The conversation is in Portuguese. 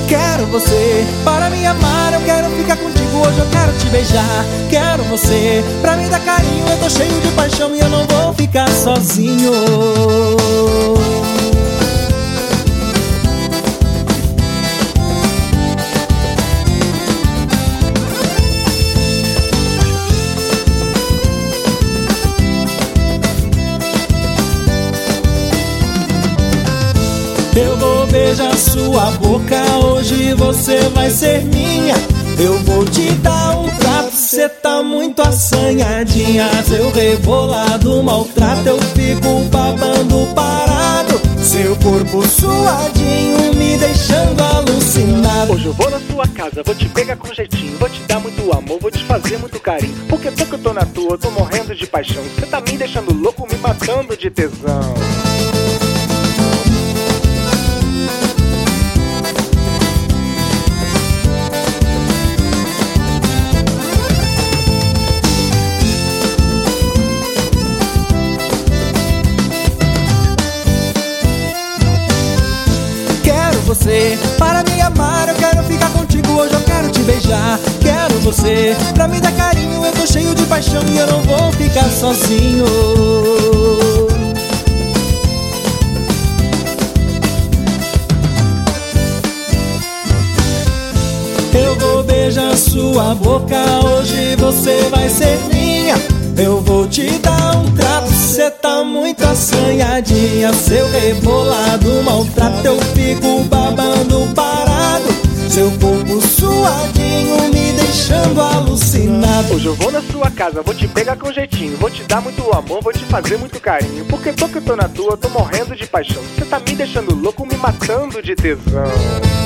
Quero você para me amar, eu quero ficar contigo, hoje eu quero te beijar. Quero você pra me dar carinho, eu tô cheio de paixão e eu não vou ficar sozinho. Eu vou beijar sua boca, hoje você vai ser minha. Eu vou te dar um trato, cê tá muito assanhadinha. Seu rebolado maltrata, eu fico babando parado. Seu corpo suadinho, me deixando alucinado. Hoje eu vou na sua casa, vou te pegar com jeitinho, vou te dar muito amor, vou te fazer muito carinho. Porque tô que eu tô na tua, eu tô morrendo de paixão. Cê tá me deixando louco, me matando de tesão. Você para me amar, eu quero ficar contigo, hoje eu quero te beijar. Quero você pra me dar carinho, eu tô cheio de paixão e eu não vou ficar sozinho. Eu vou beijar sua boca, hoje você vai ser minha. Eu vou te dar um trato, cê tá muito assanhadinha. Seu rebolado maltrata, eu fico babando parado. Seu corpo suadinho, me deixando alucinado. Hoje eu vou na sua casa, vou te pegar com jeitinho, vou te dar muito amor, vou te fazer muito carinho. Porque tô que eu tô na tua, eu tô morrendo de paixão. Cê tá me deixando louco, me matando de tesão.